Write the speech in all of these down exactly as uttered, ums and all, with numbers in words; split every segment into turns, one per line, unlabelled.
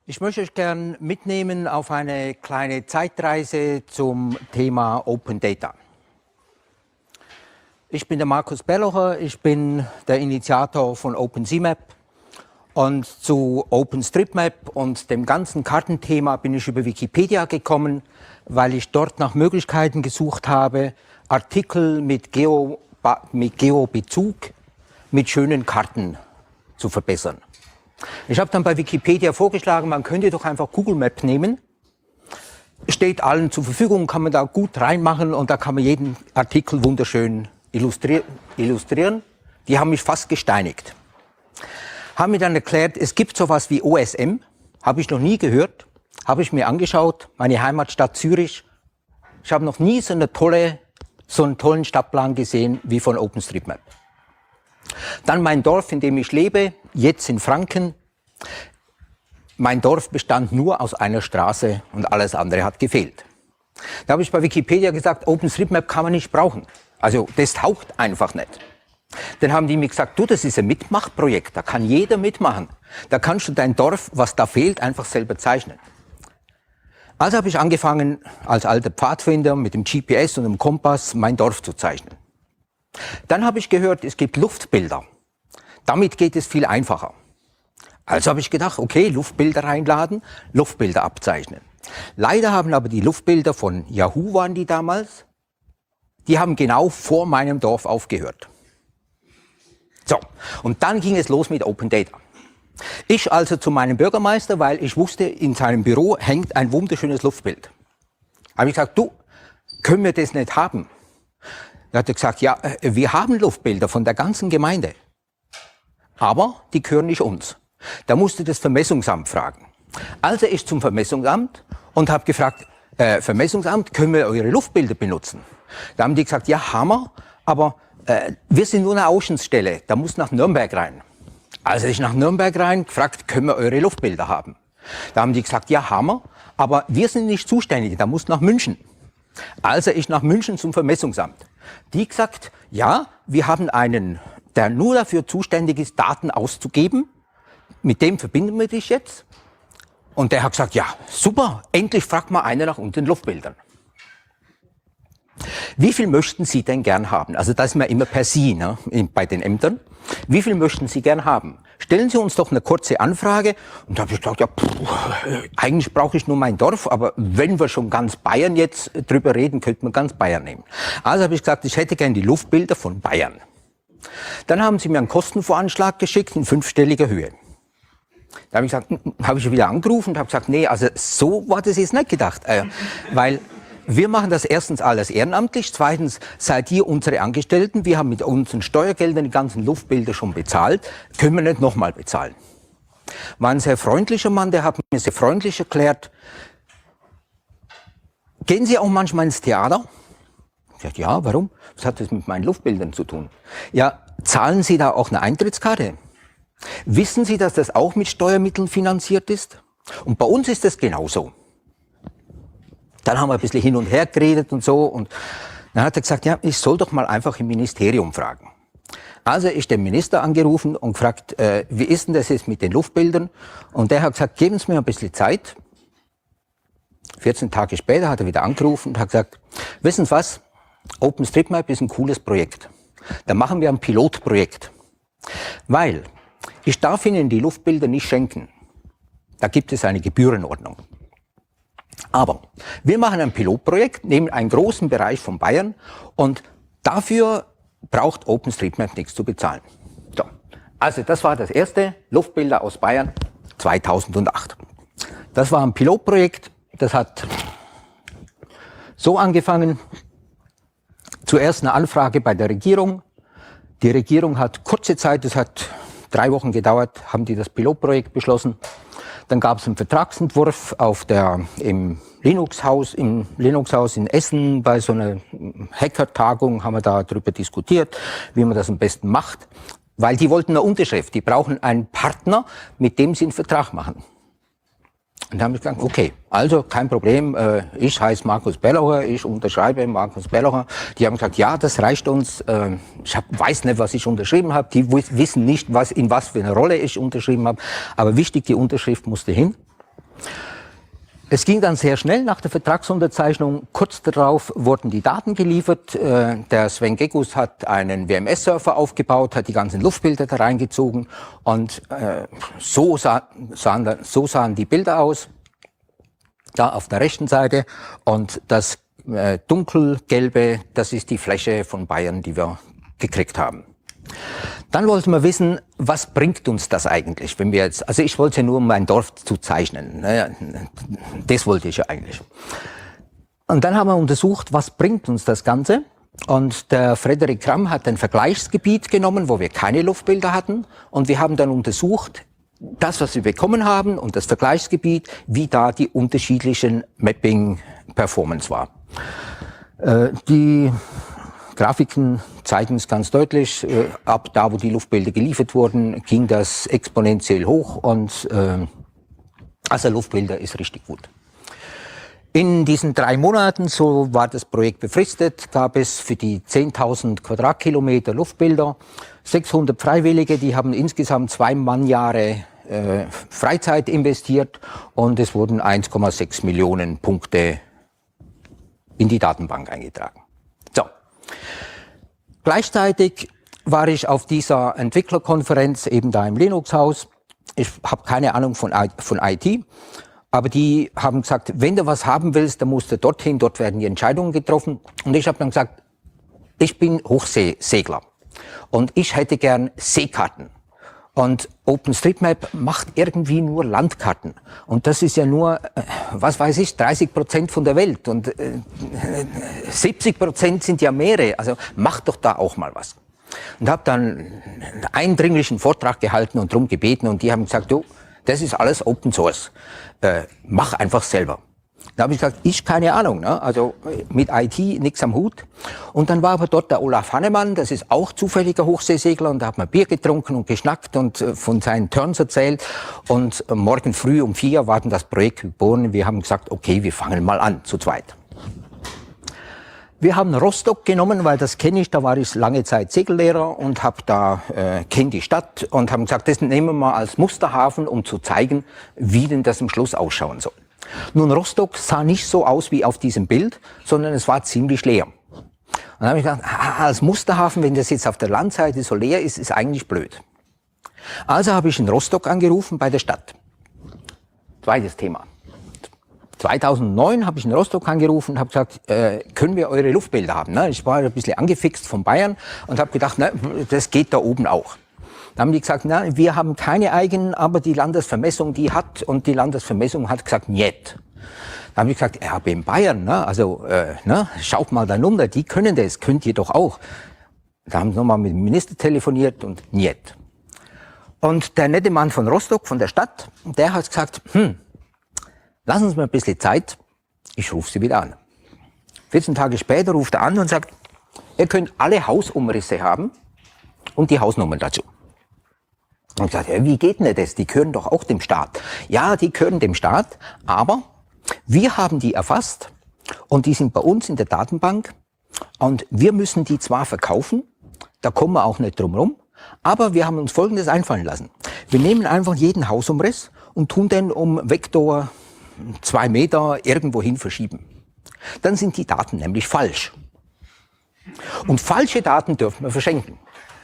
Ich möchte euch gern mitnehmen auf eine kleine Zeitreise zum Thema Open Data. Ich bin der Markus Berlocher, ich bin der Initiator von OpenSeaMap und zu OpenStreetMap und dem ganzen Kartenthema bin ich über Wikipedia gekommen, weil ich dort nach Möglichkeiten gesucht habe, Artikel mit, Geo, mit Geobezug mit schönen Karten zu verbessern. Ich habe dann bei Wikipedia vorgeschlagen, man könnte doch einfach Google Map nehmen. Steht allen zur Verfügung, kann man da gut reinmachen und da kann man jeden Artikel wunderschön illustri illustrieren. Die haben mich fast gesteinigt. Haben mir dann erklärt, es gibt sowas wie O S M, habe ich noch nie gehört, habe ich mir angeschaut, meine Heimatstadt Zürich. Ich habe noch nie so, eine tolle, so einen tollen Stadtplan gesehen wie von OpenStreetMap. Dann mein Dorf, in dem ich lebe, jetzt in Franken. Mein Dorf bestand nur aus einer Straße und alles andere hat gefehlt. Da habe ich bei Wikipedia gesagt, OpenStreetMap kann man nicht brauchen. Also das taugt einfach nicht. Dann haben die mir gesagt, du, das ist ein Mitmachprojekt, da kann jeder mitmachen. Da kannst du dein Dorf, was da fehlt, einfach selber zeichnen. Also habe ich angefangen, als alter Pfadfinder mit dem G P S und dem Kompass mein Dorf zu zeichnen. Dann habe ich gehört, es gibt Luftbilder. Damit geht es viel einfacher. Also habe ich gedacht, okay, Luftbilder reinladen, Luftbilder abzeichnen. Leider haben aber die Luftbilder von Yahoo, waren die damals, die haben genau vor meinem Dorf aufgehört. So, und dann ging es los mit Open Data. Ich also zu meinem Bürgermeister, weil ich wusste, in seinem Büro hängt ein wunderschönes Luftbild. Habe ich gesagt, du, können wir das nicht haben? Er hat gesagt, ja, wir haben Luftbilder von der ganzen Gemeinde, aber die gehören nicht uns. Da musste das Vermessungsamt fragen. Also ich zum Vermessungsamt und habe gefragt, äh, Vermessungsamt, können wir eure Luftbilder benutzen? Da haben die gesagt, ja, haben wir, aber äh, wir sind nur eine Außenstelle, da muss nach Nürnberg rein. Also ich nach Nürnberg rein, gefragt, können wir eure Luftbilder haben? Da haben die gesagt, ja, haben wir, aber wir sind nicht zuständig, da muss nach München. Also ich nach München zum Vermessungsamt. Die gesagt, ja, wir haben einen, der nur dafür zuständig ist, Daten auszugeben. Mit dem verbinden wir dich jetzt. Und der hat gesagt, ja, super, endlich fragt mal einer nach unseren Luftbildern. Wie viel möchten Sie denn gern haben? Also das ist mir immer per Sie, ne, bei den Ämtern. Wie viel möchten Sie gern haben? Stellen Sie uns doch eine kurze Anfrage. Und da habe ich gesagt, ja, pff, eigentlich brauche ich nur mein Dorf, aber wenn wir schon ganz Bayern jetzt drüber reden, könnte man ganz Bayern nehmen. Also habe ich gesagt, ich hätte gern die Luftbilder von Bayern. Dann haben Sie mir einen Kostenvoranschlag geschickt in fünfstelliger Höhe. Da habe ich gesagt, habe ich wieder angerufen und habe gesagt, nee, also so war das jetzt nicht gedacht, äh, weil wir machen das erstens alles ehrenamtlich, zweitens seid ihr unsere Angestellten, wir haben mit unseren Steuergeldern die ganzen Luftbilder schon bezahlt, können wir nicht nochmal bezahlen. War ein sehr freundlicher Mann, der hat mir sehr freundlich erklärt, gehen Sie auch manchmal ins Theater? Ich sagte, ja, warum? Was hat das mit meinen Luftbildern zu tun? Ja, zahlen Sie da auch eine Eintrittskarte? Wissen Sie, dass das auch mit Steuermitteln finanziert ist? Und bei uns ist das genauso. Dann haben wir ein bisschen hin und her geredet und so. Und dann hat er gesagt, ja, ich soll doch mal einfach im Ministerium fragen. Also ich den Minister angerufen und gefragt, äh, wie ist denn das jetzt mit den Luftbildern? Und der hat gesagt, geben Sie mir ein bisschen Zeit. vierzehn Tage später hat er wieder angerufen und hat gesagt, wissen Sie was? OpenStreetMap ist ein cooles Projekt. Da machen wir ein Pilotprojekt. Weil ich darf Ihnen die Luftbilder nicht schenken. Da gibt es eine Gebührenordnung. Aber wir machen ein Pilotprojekt, nehmen einen großen Bereich von Bayern und dafür braucht OpenStreetMap nichts zu bezahlen. So. Also das war das erste Luftbilder aus Bayern zweitausendacht. Das war ein Pilotprojekt, das hat so angefangen. Zuerst eine Anfrage bei der Regierung. Die Regierung hat kurze Zeit, das hat drei Wochen gedauert, haben die das Pilotprojekt beschlossen. Dann gab es einen Vertragsentwurf auf der, im Linux-Haus, im Linux-Haus in Essen. Bei so einer Hacker-Tagung haben wir da darüber diskutiert, wie man das am besten macht. Weil die wollten eine Unterschrift. Die brauchen einen Partner, mit dem sie einen Vertrag machen. Und da haben wir gesagt, okay, also kein Problem, äh, ich heiße Markus Berlocher, ich unterschreibe Markus Berlocher. Die haben gesagt, ja, das reicht uns, äh, ich hab, weiß nicht, was ich unterschrieben habe, die wissen nicht, was, in was für eine Rolle ich unterschrieben habe, aber wichtig, die Unterschrift musste hin. Es ging dann sehr schnell nach der Vertragsunterzeichnung. Kurz darauf wurden die Daten geliefert. Der Sven Gekus hat einen W M S-Surfer aufgebaut, hat die ganzen Luftbilder da reingezogen und so, sah, sahen, so sahen die Bilder aus. Da auf der rechten Seite und das dunkelgelbe, das ist die Fläche von Bayern, die wir gekriegt haben. Dann wollten wir wissen, was bringt uns das eigentlich, wenn wir jetzt, also ich wollte nur, um mein Dorf zu zeichnen, das wollte ich ja eigentlich. Und dann haben wir untersucht, was bringt uns das Ganze. Und der Frederik Kramm hat ein Vergleichsgebiet genommen, wo wir keine Luftbilder hatten. Und wir haben dann untersucht, das, was wir bekommen haben und das Vergleichsgebiet, wie da die unterschiedlichen Mapping-Performance war. Äh, die Grafiken zeigen es ganz deutlich. Äh, ab da, wo die Luftbilder geliefert wurden, ging das exponentiell hoch und äh, also Luftbilder ist richtig gut. In diesen drei Monaten, so war das Projekt befristet, gab es für die zehntausend Quadratkilometer Luftbilder sechshundert Freiwillige, die haben insgesamt zwei Mannjahre äh, Freizeit investiert und es wurden eins Komma sechs Millionen Punkte in die Datenbank eingetragen. So. Gleichzeitig war ich auf dieser Entwicklerkonferenz eben da im Linux-Haus. Ich habe keine Ahnung von, von I T, aber die haben gesagt, wenn du was haben willst, dann musst du dorthin, dort werden die Entscheidungen getroffen. Und ich habe dann gesagt, ich bin Hochseesegler und ich hätte gern Seekarten. Und OpenStreetMap macht irgendwie nur Landkarten. Und das ist ja nur, was weiß ich, dreißig Prozent von der Welt. Und äh, siebzig Prozent sind ja Meere. Also macht doch da auch mal was. Und habe dann einen eindringlichen Vortrag gehalten und darum gebeten. Und die haben gesagt, du, das ist alles Open Source. Äh, mach einfach selber. Da habe ich gesagt, ich keine Ahnung, ne? Also mit I T nichts am Hut. Und dann war aber dort der Olaf Hannemann, das ist auch zufälliger Hochseesegler, und da hat man Bier getrunken und geschnackt und äh, von seinen Turns erzählt. Und äh, morgen früh um vier war dann das Projekt geboren. Wir haben gesagt, okay, wir fangen mal an, zu zweit. Wir haben Rostock genommen, weil das kenne ich, da war ich lange Zeit Segellehrer und habe da, äh, kenne die Stadt und haben gesagt, das nehmen wir mal als Musterhafen, um zu zeigen, wie denn das am Schluss ausschauen soll. Nun, Rostock sah nicht so aus wie auf diesem Bild, sondern es war ziemlich leer. Und dann habe ich gedacht, ah, als Musterhafen, wenn das jetzt auf der Landseite so leer ist, ist eigentlich blöd. Also habe ich in Rostock angerufen bei der Stadt. Zweites Thema. zweitausendneun habe ich in Rostock angerufen und habe gesagt, äh, können wir eure Luftbilder haben? Ne? Ich war ein bisschen angefixt von Bayern und habe gedacht, na, das geht da oben auch. Da haben die gesagt, na, wir haben keine eigenen, aber die Landesvermessung, die hat, und die Landesvermessung hat gesagt, niet. Da haben die gesagt, ja, aber in Bayern, ne, also äh, ne, schaut mal da runter, die können das, könnt ihr doch auch. Da haben sie nochmal mit dem Minister telefoniert und niet. Und der nette Mann von Rostock, von der Stadt, der hat gesagt, hm, lassen Sie mir ein bisschen Zeit, ich rufe Sie wieder an. vierzehn Tage später ruft er an und sagt, ihr könnt alle Hausumrisse haben und die Hausnummern dazu. Und ich sagte, ja, wie geht denn das? Die gehören doch auch dem Staat. Ja, die gehören dem Staat, aber wir haben die erfasst und die sind bei uns in der Datenbank und wir müssen die zwar verkaufen, da kommen wir auch nicht drum rum, aber wir haben uns Folgendes einfallen lassen. Wir nehmen einfach jeden Hausumriss und tun den um Vektor zwei Meter irgendwohin verschieben. Dann sind die Daten nämlich falsch. Und falsche Daten dürfen wir verschenken.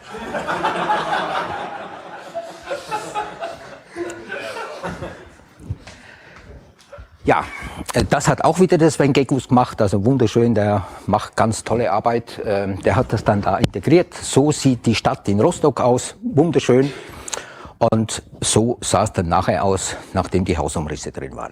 Ja, das hat auch wieder der Sven Gekus gemacht, also wunderschön, der macht ganz tolle Arbeit. Der hat das dann da integriert. So sieht die Stadt in Rostock aus, wunderschön. Und so sah es dann nachher aus, nachdem die Hausumrisse drin waren.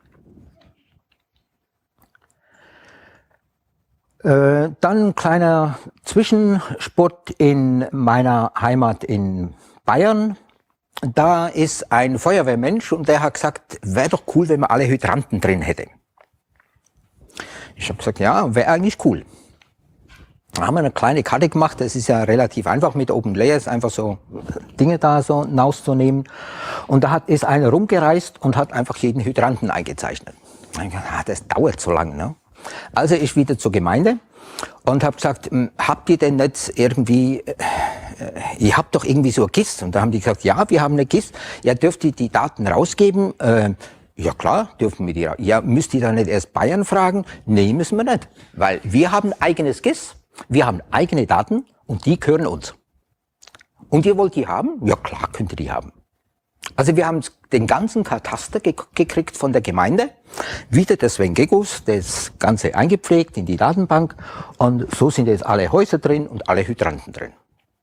Äh, dann ein kleiner Zwischensport in meiner Heimat in Bayern. Da ist ein Feuerwehrmensch und der hat gesagt, wäre doch cool, wenn man alle Hydranten drin hätte. Ich habe gesagt, ja, wäre eigentlich cool. Da haben wir eine kleine Karte gemacht, das ist ja relativ einfach mit Open Layers, einfach so Dinge da so rauszunehmen. Und da hat, ist einer rumgereist und hat einfach jeden Hydranten eingezeichnet. Ich dachte, ah, das dauert so lang, ne? Also ich wieder zur Gemeinde und habe gesagt, habt ihr denn nicht irgendwie, äh, ihr habt doch irgendwie so eine G I S? Und da haben die gesagt, ja, wir haben eine G I S. Ja, dürft ihr die Daten rausgeben? Äh, Ja klar, dürfen wir die. Ja, müsst ihr da nicht erst Bayern fragen? Nee, müssen wir nicht. Weil wir haben eigenes G I S, wir haben eigene Daten und die gehören uns. Und ihr wollt die haben? Ja klar, könnt ihr die haben. Also wir haben den ganzen Kataster ge gekriegt von der Gemeinde, wieder das Wengegus, das Ganze eingepflegt in die Datenbank und so sind jetzt alle Häuser drin und alle Hydranten drin.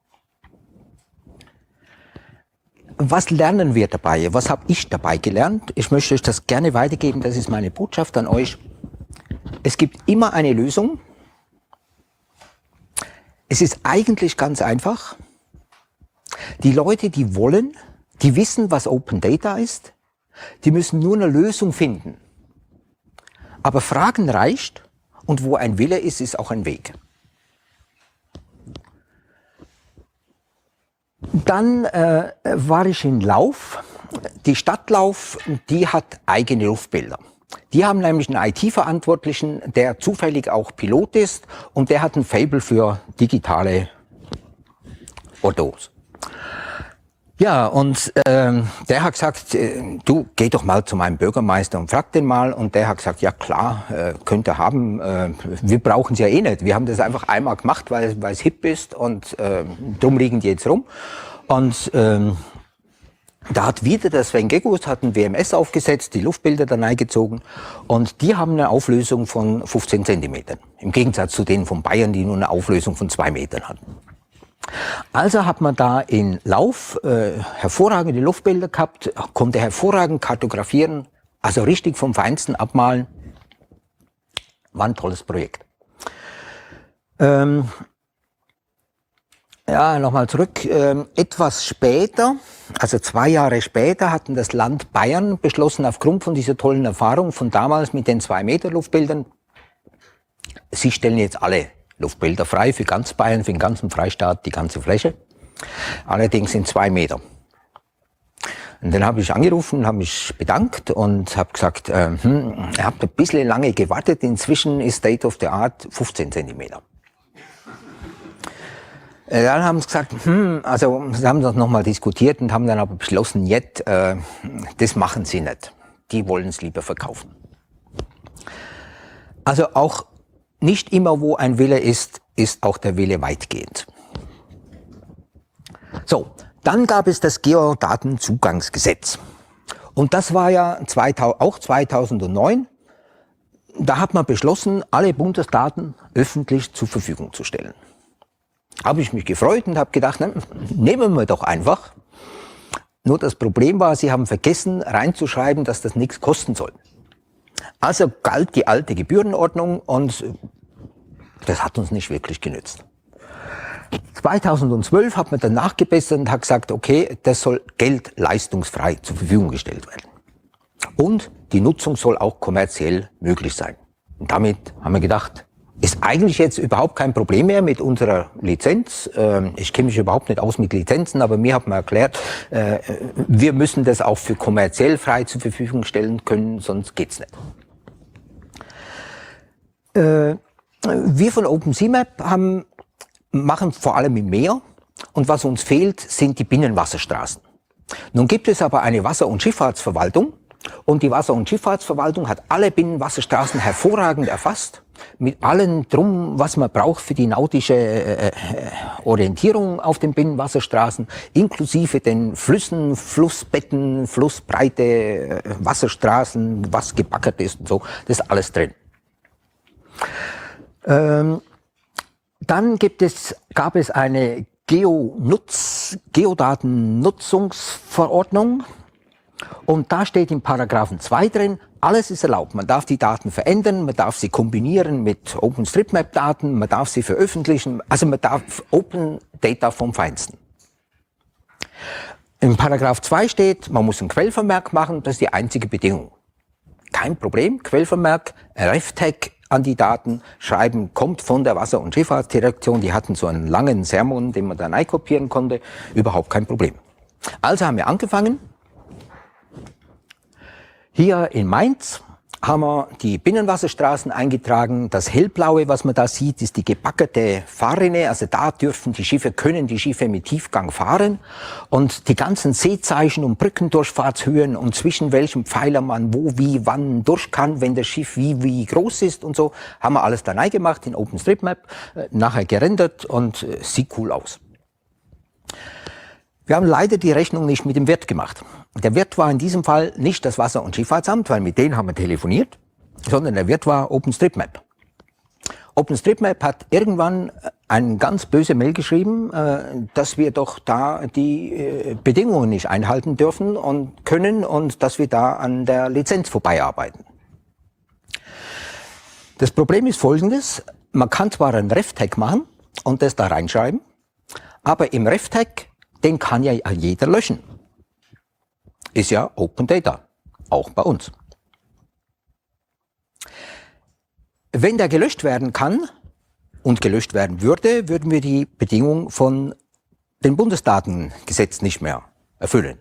Was lernen wir dabei? Was habe ich dabei gelernt? Ich möchte euch das gerne weitergeben, das ist meine Botschaft an euch. Es gibt immer eine Lösung. Es ist eigentlich ganz einfach. Die Leute, die wollen, die wissen, was Open Data ist, die müssen nur eine Lösung finden. Aber Fragen reicht und wo ein Wille ist, ist auch ein Weg. Dann äh, war ich in Lauf. Die Stadt Lauf, die hat eigene Luftbilder. Die haben nämlich einen I T-Verantwortlichen, der zufällig auch Pilot ist und der hat ein Faible für digitale Autos. Ja, und ähm, der hat gesagt, äh, du geh doch mal zu meinem Bürgermeister und frag den mal. Und der hat gesagt, ja klar, äh, könnt ihr haben, äh, wir brauchen es ja eh nicht. Wir haben das einfach einmal gemacht, weil weil es hip ist und äh, drum liegen die jetzt rum. Und ähm, da hat wieder das Wengegus, hat ein W M S aufgesetzt, die Luftbilder dann eingezogen und die haben eine Auflösung von fünfzehn Zentimetern. Im Gegensatz zu denen von Bayern, die nur eine Auflösung von zwei Metern hatten. Also hat man da in Lauf äh, hervorragende Luftbilder gehabt, konnte hervorragend kartografieren, also richtig vom Feinsten abmalen. War ein tolles Projekt. Ähm, ja, nochmal zurück. Ähm, etwas später, also zwei Jahre später, hatten das Land Bayern beschlossen, aufgrund von dieser tollen Erfahrung von damals mit den zwei Meter Luftbildern, sie stellen jetzt alle Luftbilder frei für ganz Bayern, für den ganzen Freistaat, die ganze Fläche. Allerdings in zwei Meter. Und dann habe ich angerufen, habe mich bedankt und habe gesagt, äh, hm, ihr habt ein bisschen lange gewartet, inzwischen ist State of the Art fünfzehn Zentimeter. Äh, dann haben sie gesagt, hm, also sie haben das nochmal diskutiert und haben dann aber beschlossen, jetzt, äh, das machen sie nicht. Die wollen es lieber verkaufen. Also auch nicht immer, wo ein Wille ist, ist auch der Wille weitgehend. So, dann gab es das Geodatenzugangsgesetz. Und das war ja auch zweitausendneun. Da hat man beschlossen, alle Bundesdaten öffentlich zur Verfügung zu stellen. Habe ich mich gefreut und habe gedacht, ne, nehmen wir doch einfach. Nur das Problem war, sie haben vergessen reinzuschreiben, dass das nichts kosten soll. Also galt die alte Gebührenordnung und das hat uns nicht wirklich genützt. zweitausendzwölf hat man dann nachgebessert und hat gesagt, okay, das soll geldleistungsfrei zur Verfügung gestellt werden. Und die Nutzung soll auch kommerziell möglich sein. Und damit haben wir gedacht, ist eigentlich jetzt überhaupt kein Problem mehr mit unserer Lizenz. Ich kenne mich überhaupt nicht aus mit Lizenzen, aber mir hat man erklärt, wir müssen das auch für kommerziell frei zur Verfügung stellen können, sonst geht's nicht. Wir von OpenSeaMap haben, machen vor allem im Meer und was uns fehlt, sind die Binnenwasserstraßen. Nun gibt es aber eine Wasser- und Schifffahrtsverwaltung und die Wasser- und Schifffahrtsverwaltung hat alle Binnenwasserstraßen hervorragend erfasst, mit allem drum, was man braucht für die nautische äh, Orientierung auf den Binnenwasserstraßen, inklusive den Flüssen, Flussbetten, Flussbreite, äh, Wasserstraßen, was gebackert ist und so, das ist alles drin. Ähm, dann gibt es, gab es eine Geonutz, Geodatennutzungsverordnung und da steht in Paragraphen zwei drin, alles ist erlaubt. Man darf die Daten verändern, man darf sie kombinieren mit OpenStreetMap-Daten, man darf sie veröffentlichen, also man darf Open Data vom Feinsten. In Paragraph zwei steht, man muss einen Quellvermerk machen, das ist die einzige Bedingung. Kein Problem, Quellvermerk, Ref-Tag an die Daten, schreiben, kommt von der Wasser- und Schifffahrtsdirektion, die hatten so einen langen Sermon, den man dann einkopieren konnte, überhaupt kein Problem. Also haben wir angefangen, hier in Mainz haben wir die Binnenwasserstraßen eingetragen. Das hellblaue, was man da sieht, ist die gebackerte Fahrrinne. Also da dürfen die Schiffe, können die Schiffe mit Tiefgang fahren. Und die ganzen Seezeichen und Brückendurchfahrtshöhen und zwischen welchem Pfeiler man wo, wie, wann durch kann, wenn das Schiff wie, wie groß ist und so, haben wir alles da reingemacht in OpenStreetMap, äh, nachher gerendert und äh, sieht cool aus. Wir haben leider die Rechnung nicht mit dem Wirt gemacht. Der Wirt war in diesem Fall nicht das Wasser- und Schifffahrtsamt, weil mit denen haben wir telefoniert, sondern der Wirt war OpenStreetMap. OpenStreetMap hat irgendwann eine ganz böse Mail geschrieben, dass wir doch da die Bedingungen nicht einhalten dürfen und können und dass wir da an der Lizenz vorbeiarbeiten. Das Problem ist folgendes: Man kann zwar einen Ref-Tag machen und das da reinschreiben, aber im Ref-Tag, den kann ja jeder löschen. Ist ja Open Data, auch bei uns. Wenn der gelöscht werden kann und gelöscht werden würde, würden wir die Bedingung von dem Bundesdatengesetz nicht mehr erfüllen.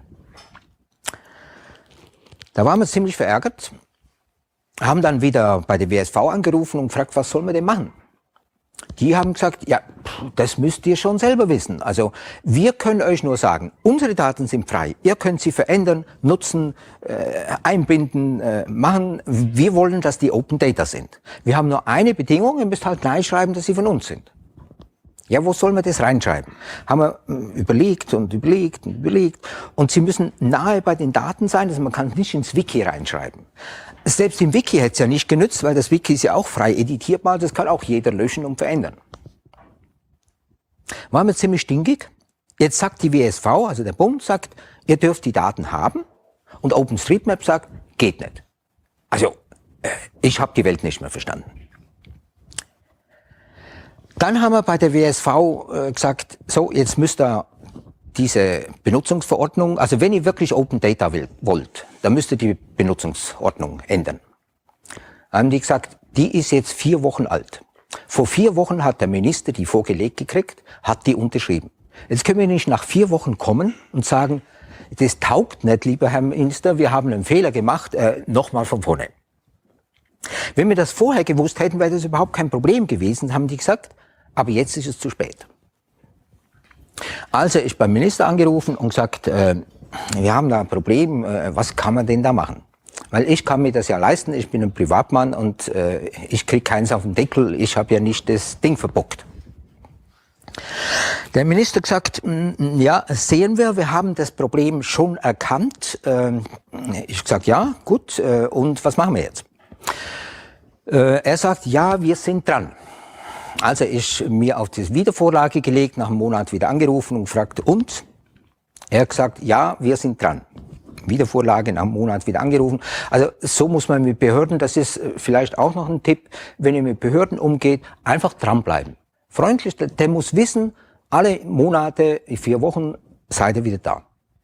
Da waren wir ziemlich verärgert, haben dann wieder bei der W S V angerufen und gefragt, was sollen wir denn machen? Die haben gesagt, ja, das müsst ihr schon selber wissen. Also wir können euch nur sagen, unsere Daten sind frei. Ihr könnt sie verändern, nutzen, äh, einbinden, äh, machen. Wir wollen, dass die Open Data sind. Wir haben nur eine Bedingung, ihr müsst halt reinschreiben, dass sie von uns sind. Ja, wo soll man das reinschreiben? Haben wir überlegt und überlegt und überlegt. Und sie müssen nahe bei den Daten sein, also man kann nicht ins Wiki reinschreiben. Selbst im Wiki hätte es ja nicht genützt, weil das Wiki ist ja auch frei editierbar, das kann auch jeder löschen und verändern. Waren wir ziemlich stinkig. Jetzt sagt die W S V, also der Bund, sagt, ihr dürft die Daten haben, und OpenStreetMap sagt, geht nicht. Also, ich habe die Welt nicht mehr verstanden. Dann haben wir bei der W S V äh, gesagt, so, jetzt müsst ihr diese Benutzungsverordnung, also wenn ihr wirklich Open Data will, wollt, dann müsst ihr die Benutzungsordnung ändern. Dann haben die gesagt, die ist jetzt vier Wochen alt. Vor vier Wochen hat der Minister die vorgelegt gekriegt, hat die unterschrieben. Jetzt können wir nicht nach vier Wochen kommen und sagen, das taugt nicht, lieber Herr Minister, wir haben einen Fehler gemacht, äh, nochmal von vorne. Wenn wir das vorher gewusst hätten, wäre das überhaupt kein Problem gewesen, haben die gesagt, aber jetzt ist es zu spät. Also ich beim Minister angerufen und gesagt, äh, wir haben da ein Problem, äh, was kann man denn da machen? Weil ich kann mir das ja leisten, ich bin ein Privatmann und äh, ich kriege keins auf den Deckel, ich habe ja nicht das Ding verbockt. Der Minister gesagt, ja, sehen wir, wir haben das Problem schon erkannt. Äh, ich gesagt, ja, gut, äh, und was machen wir jetzt? Äh, er sagt, ja, wir sind dran. Also ich mir auf die Wiedervorlage gelegt, nach einem Monat wieder angerufen und gefragt, und? Er hat gesagt, ja, wir sind dran. Wiedervorlage, nach einem Monat wieder angerufen. Also so muss man mit Behörden, das ist vielleicht auch noch ein Tipp, wenn ihr mit Behörden umgeht, einfach dranbleiben. Freundlich, der, der muss wissen, alle Monate, vier Wochen, seid ihr wieder da.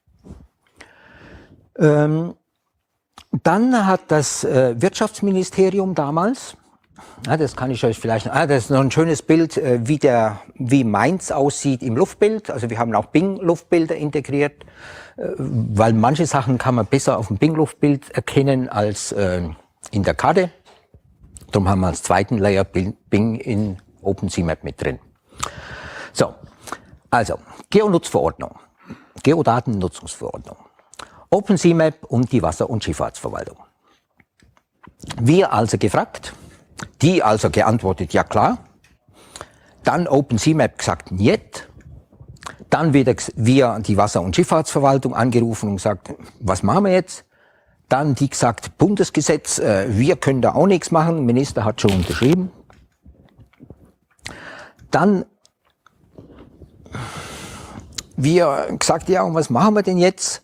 Ähm, dann hat das äh, Wirtschaftsministerium damals, ja, das kann ich euch vielleicht, ah, das ist noch ein schönes Bild, äh, wie, der, wie Mainz aussieht im Luftbild. Also wir haben auch Bing-Luftbilder integriert, äh, weil manche Sachen kann man besser auf dem Bing-Luftbild erkennen als äh, in der Karte. Darum haben wir als zweiten Layer Bing in OpenSeaMap mit drin. So, also Geonutzverordnung, Geodatennutzungsverordnung, OpenSeaMap und die Wasser- und Schifffahrtsverwaltung. Wir also gefragt, die also geantwortet, ja klar. Dann OpenSeaMap gesagt, niet. Dann wieder wir die Wasser- und Schifffahrtsverwaltung angerufen und gesagt, was machen wir jetzt? Dann die gesagt, Bundesgesetz, äh, wir können da auch nichts machen, der Minister hat schon unterschrieben. Dann wir gesagt, ja, und was machen wir denn jetzt?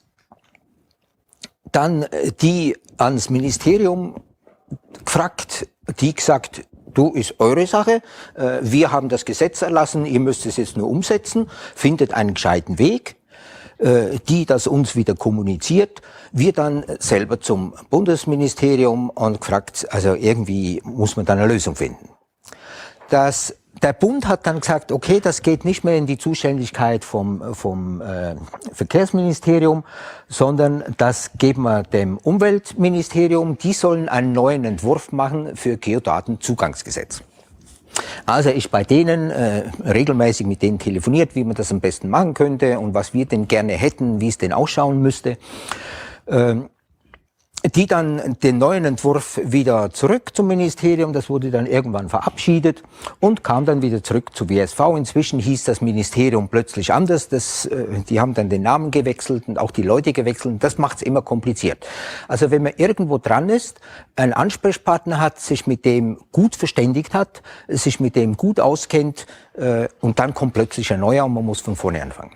Dann die ans Ministerium gefragt, die gesagt, du, ist eure Sache, wir haben das Gesetz erlassen, ihr müsst es jetzt nur umsetzen, findet einen gescheiten Weg, die das uns wieder kommuniziert, wir dann selber zum Bundesministerium und gefragt, also irgendwie muss man da eine Lösung finden. dass der Bund hat dann gesagt, okay, das geht nicht mehr in die Zuständigkeit vom, vom äh, Verkehrsministerium, sondern das geben wir dem Umweltministerium. Die sollen einen neuen Entwurf machen für Geodatenzugangsgesetz. Also ich bei denen äh, regelmäßig mit denen telefoniert, wie man das am besten machen könnte und was wir denn gerne hätten, wie es denn ausschauen müsste. Ähm, die dann den neuen Entwurf wieder zurück zum Ministerium, das wurde dann irgendwann verabschiedet und kam dann wieder zurück zu W S V. Inzwischen hieß das Ministerium plötzlich anders, das, äh, die haben dann den Namen gewechselt und auch die Leute gewechselt und das macht es immer kompliziert. Also wenn man irgendwo dran ist, einen Ansprechpartner hat, sich mit dem gut verständigt hat, sich mit dem gut auskennt äh, und dann kommt plötzlich ein neuer und man muss von vorne anfangen.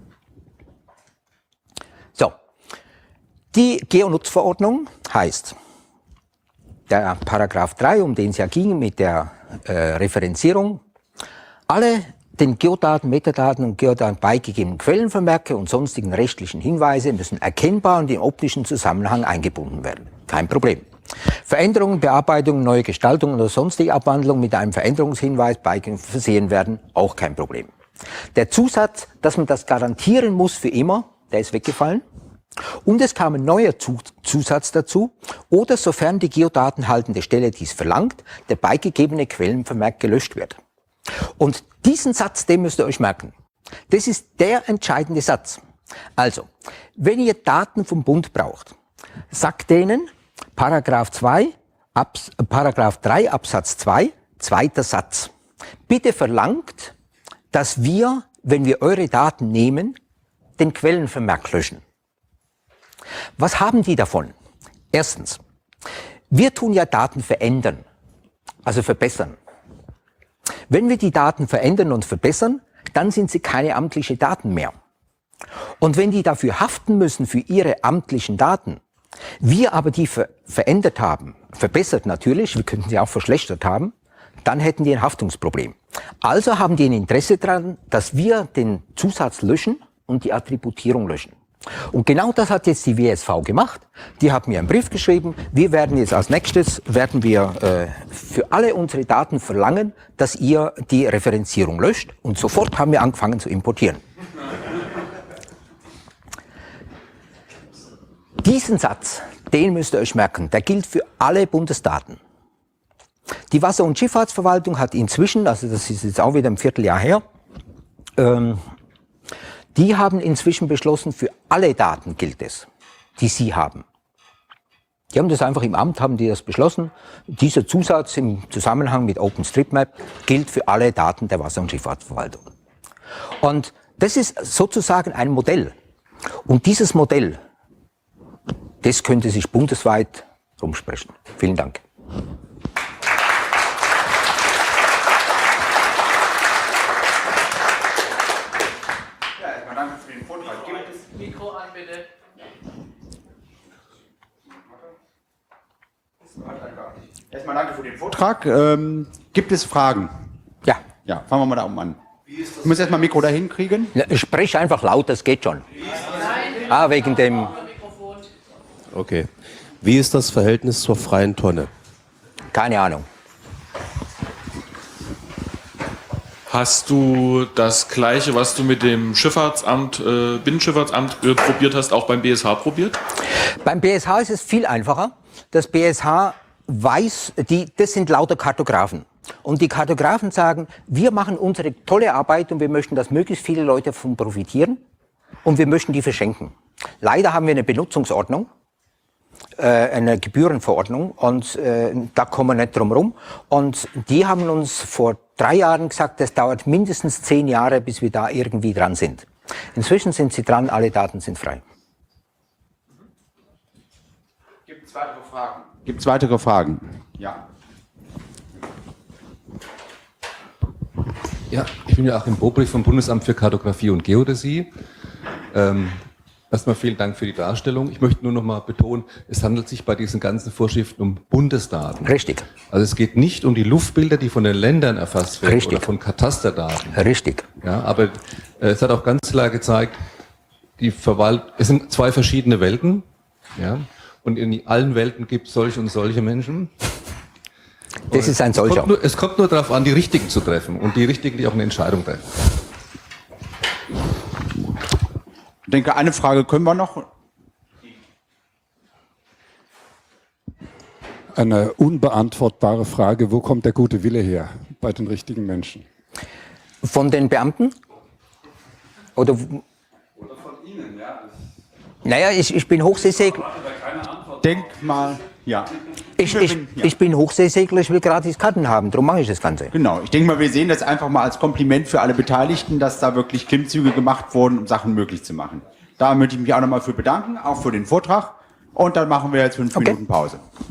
So. Die Geonutzverordnung heißt, der Paragraph drei, um den es ja ging mit der äh, Referenzierung, alle den Geodaten, Metadaten und Geodaten beigegebenen Quellenvermerke und sonstigen rechtlichen Hinweise müssen erkennbar und im optischen Zusammenhang eingebunden werden. Kein Problem. Veränderungen, Bearbeitungen, neue Gestaltungen oder sonstige Abwandlungen mit einem Veränderungshinweis versehen werden, auch kein Problem. Der Zusatz, dass man das garantieren muss für immer, der ist weggefallen. Und es kam ein neuer Zusatz dazu, oder sofern die geodatenhaltende Stelle dies verlangt, der beigegebene Quellenvermerk gelöscht wird. Und diesen Satz, den müsst ihr euch merken. Das ist der entscheidende Satz. Also, wenn ihr Daten vom Bund braucht, sagt denen Paragraph zwei, Abs, Paragraph drei Absatz zwei, zweiter Satz. Bitte verlangt, dass wir, wenn wir eure Daten nehmen, den Quellenvermerk löschen. Was haben die davon? Erstens, wir tun ja Daten verändern, also verbessern. Wenn wir die Daten verändern und verbessern, dann sind sie keine amtlichen Daten mehr. Und wenn die dafür haften müssen für ihre amtlichen Daten, wir aber die ver verändert haben, verbessert natürlich, wir könnten sie auch verschlechtert haben, dann hätten die ein Haftungsproblem. Also haben die ein Interesse daran, dass wir den Zusatz löschen und die Attributierung löschen. Und genau das hat jetzt die W S V gemacht. Die hat mir einen Brief geschrieben. Wir werden jetzt als nächstes, werden wir äh, für alle unsere Daten verlangen, dass ihr die Referenzierung löscht. Und sofort haben wir angefangen zu importieren. Diesen Satz, den müsst ihr euch merken, der gilt für alle Bundesdaten. Die Wasser- und Schifffahrtsverwaltung hat inzwischen, also das ist jetzt auch wieder ein Vierteljahr her, ähm, die haben inzwischen beschlossen, für alle Daten gilt es, die sie haben. Die haben das einfach im Amt, haben die das beschlossen. Dieser Zusatz im Zusammenhang mit OpenStreetMap gilt für alle Daten der Wasser- und Schifffahrtsverwaltung. Und das ist sozusagen ein Modell. Und dieses Modell, das könnte sich bundesweit rumsprechen. Vielen Dank.
Mikro an, bitte.
Erstmal danke für den Vortrag. Ähm, gibt es Fragen?
Ja.
Ja, fangen wir mal da oben an. Ich muss erstmal Mikro dahin kriegen.
Ja, sprich einfach laut, das geht schon.
Nein.
Ah, wegen dem...
Okay. Wie ist das Verhältnis zur freien Tonne?
Keine Ahnung.
Hast du das Gleiche, was du mit dem Schifffahrtsamt, äh, Binnenschifffahrtsamt äh, probiert hast, auch beim B S H probiert?
Beim B S H ist es viel einfacher. Das B S H weiß, die, das sind lauter Kartografen. Und die Kartografen sagen, wir machen unsere tolle Arbeit und wir möchten, dass möglichst viele Leute davon profitieren und wir möchten die verschenken. Leider haben wir eine Benutzungsordnung, äh, eine Gebührenverordnung und äh, da kommen wir nicht drum rum. Und die haben uns vor drei Jahren gesagt, das dauert mindestens zehn Jahre, bis wir da irgendwie dran sind. Inzwischen sind sie dran, alle Daten sind frei.
Gibt es weitere Fragen? Gibt es weitere Fragen? Ja.
Ja, ich bin Joachim Bobrich vom Bundesamt für Kartografie und Geodäsie. Ähm, erstmal vielen Dank für die Darstellung. Ich möchte nur noch mal betonen, es handelt sich bei diesen ganzen Vorschriften um Bundesdaten.
Richtig.
Also es geht nicht um die Luftbilder, die von den Ländern erfasst werden.
Richtig.
Oder von Katasterdaten.
Richtig.
Ja, aber äh, es hat auch ganz klar gezeigt, die Verwalt es sind zwei verschiedene Welten. Ja, und in allen Welten gibt es solche und solche Menschen.
Das ist ein
Es kommt
solcher.
nur, es kommt nur darauf an, die Richtigen zu treffen und die Richtigen, die auch eine Entscheidung treffen.
Ich denke, eine Frage können wir noch.
Eine unbeantwortbare Frage, wo kommt der gute Wille her bei den richtigen Menschen?
Von den Beamten? Oder, Oder von Ihnen, ja. Naja, ich, ich bin Hochseesegler.
Denk mal, ja.
Ich, ich, ich bin Hochseesegler, ich will gratis Karten haben, darum mache ich das Ganze.
Genau, ich denke mal, wir sehen das einfach mal als Kompliment für alle Beteiligten, dass da wirklich Klimmzüge gemacht wurden, um Sachen möglich zu machen. Da möchte ich mich auch nochmal für bedanken, auch für den Vortrag. Und dann machen wir jetzt fünf
Okay.
Minuten Pause.